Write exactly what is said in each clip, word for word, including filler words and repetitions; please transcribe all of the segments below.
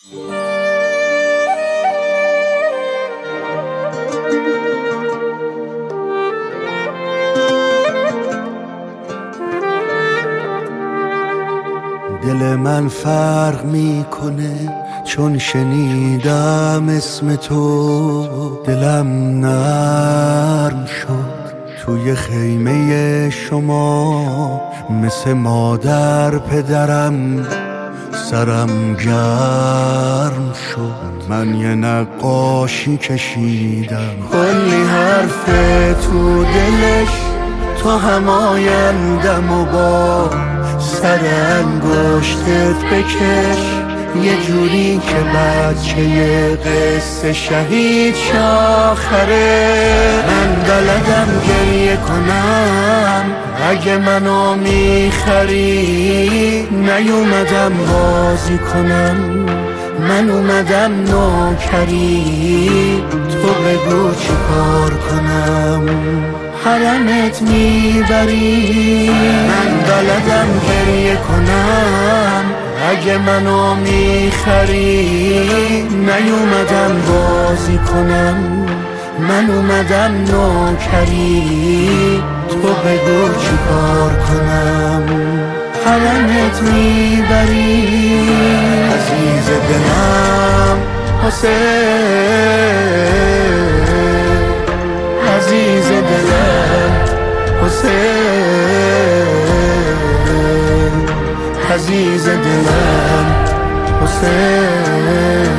دل من فرق میکنه چون شنیدم اسم تو، دلم نرم شد توی خیمه شما، مثل مادر پدرم سرم گرم شد. من یه نقاشی کشیدم کلی حرف تو دلش، تو هم آیندم و با سر انگشتت بکش، یه جوری که بچه یه قصه شهید شاخره. من بلدم گریه کنم اگه منو میخری، نیومدم بازی کنم من اومدم نوکری، تو بگو چی کار کنم حرمت میبری. من بلدم گریه کنم اگه منو میخری، نیومدم بازی کنم من اومدم نوکری، تو بگو چی کار کنم حرمت میبری. عزیز دلم حسین، عزیز دلم حسین، عزیز دلم حسین.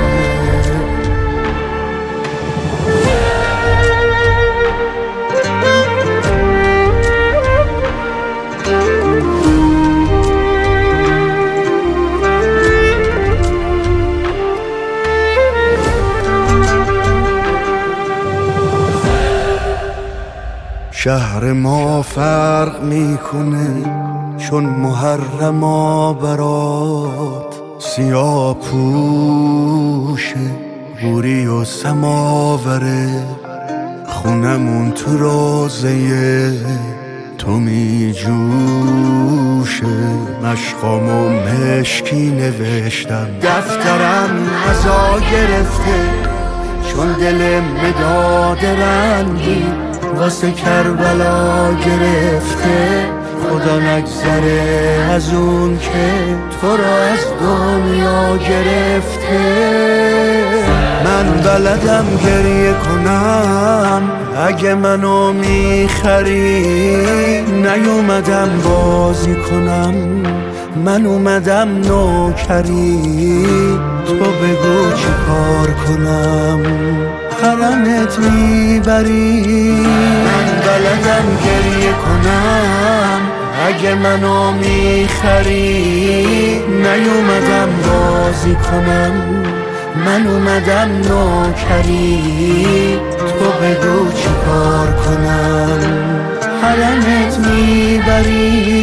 شهر ما فرق میکنه چون محرما برات، سیاه پوشه بوری و سماوره، خونمون تو روزه تو می جوشه. مشقامو مشکی نوشتم دفترم ازا گرفته، چون دل مداد رنگی واسه کربلا گرفته. خدا نگذره از اون که تو را از دنیا گرفته. من بلدم گریه کنم اگه منو میخری، نیومدم بازی کنم من اومدم نوکری، تو بگو چی کار کنم حرمت میبری. من بلدم گریه کنم اگه منو میخری، نیومدم بازی کنم من اومدم نوکری، تو بگو چی کار کنم حرمت میبری.